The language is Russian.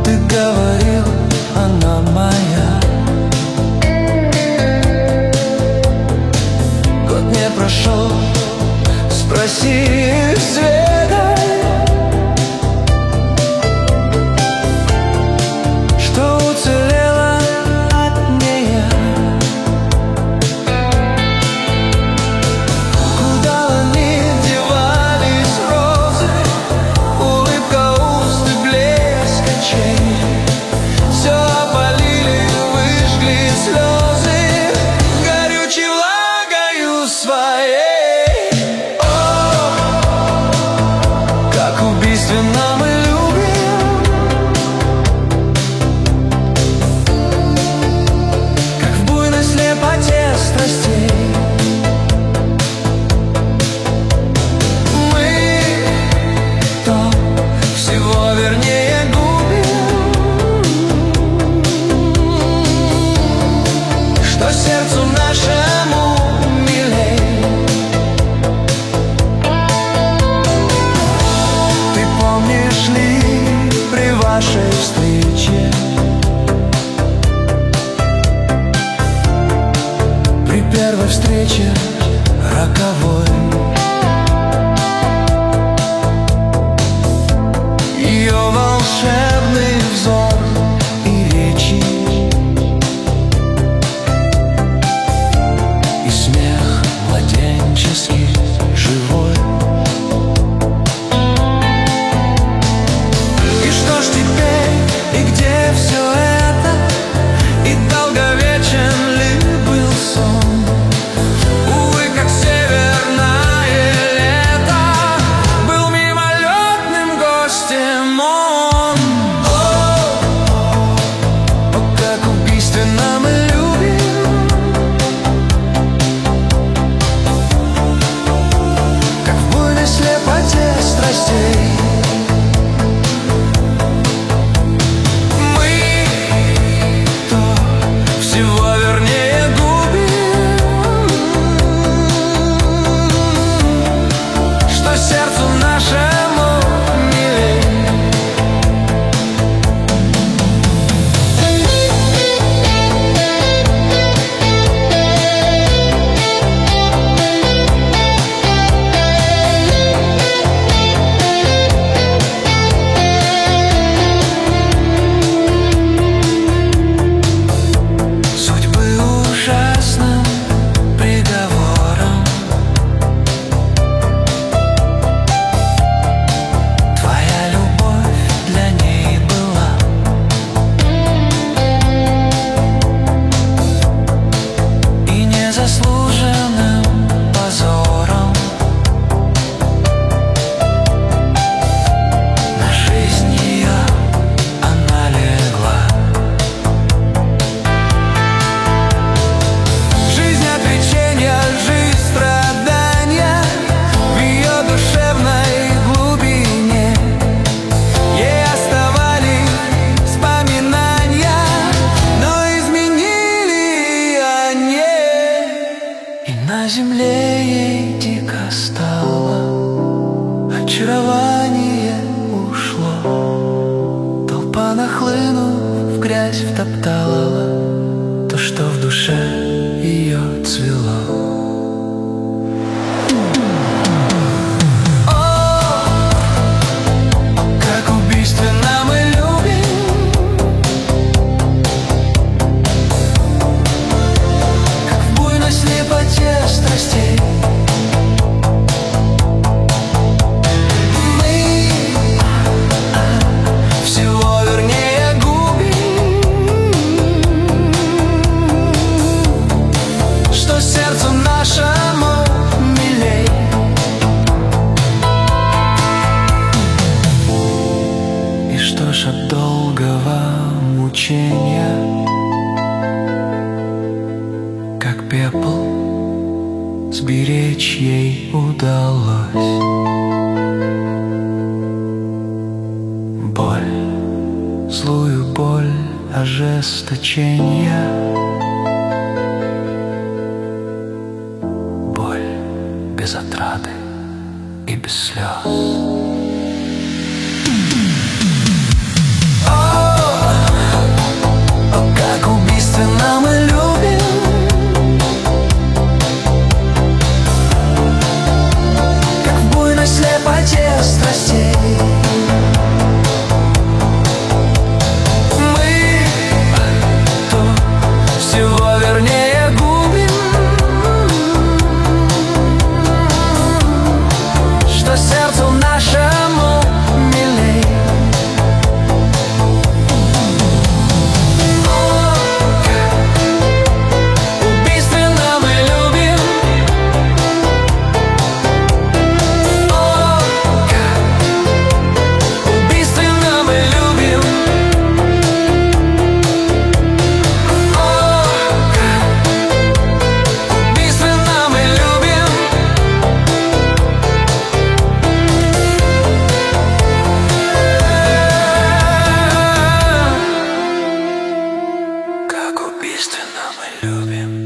Ты говорил, она моя. Год не прошел, спроси Света, что уцелело от нея. Куда они девались розы, улыбка уст и блеск очей. Все опалили, выжгли слезы горючей влагою своей. О, как убийственно мы любим, как в буйной слепоте страстей. Мы то всего вернее губим, что сердцу нашему милей. Ты помнишь ли при вашей встрече, при первой встрече роковой, ее волшебный взор и речи, и смех младенческий, живой. И что ж теперь, и где все это, и долговечен ли был сон? Увы, как северное лето, был мимолетным гостем он. О, как убийственно мы любим, как в буйной слепоте страстей. Мы то всего вернее губим, что сердцу нашему милей. Судьбы ужасным приговором твоя любовь для ней была. И незаслуженным позором на жизнь ее она легла. Жизнь отреченья, жизнь страдания в ее душевной глубине. Ей оставались вспоминания, но изменили они. И на земле ей дико стало, очарование ушло. Толпа, нахлынув, в грязь втоптала то, что в душе ее цвело. О, как убийственно мы любим, как в буйной слепоте страстей. Мы всего вернее губим, что сердцу нашему милей. И что ж от долгого мучения, как пепел, сберечь ей удалось боль, злую боль ожесточения, боль без отрады и без слез. Убийственно мы любим.